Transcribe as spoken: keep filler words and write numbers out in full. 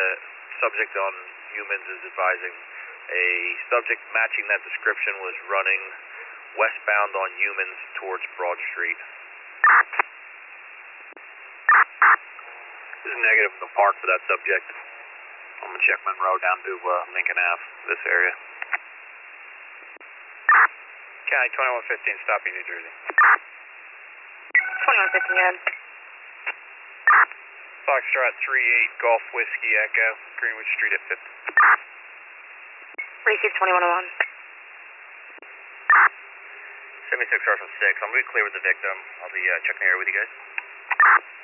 subject on humans is advising a subject matching that description was running westbound on humans towards Broad Street. This is negative in the park for that subject. I'm gonna check Monroe down to uh, Lincoln Ave, this area. County twenty-one fifteen, stopping New Jersey. twenty-one fifteen, go ahead. Foxtrot three eight, Golf Whiskey Echo, Greenwood Street at fifth. Receive twenty-one oh one. seventy-six Arsenal six, I'm going to clear with the victim. I'll be uh, checking the area with you guys.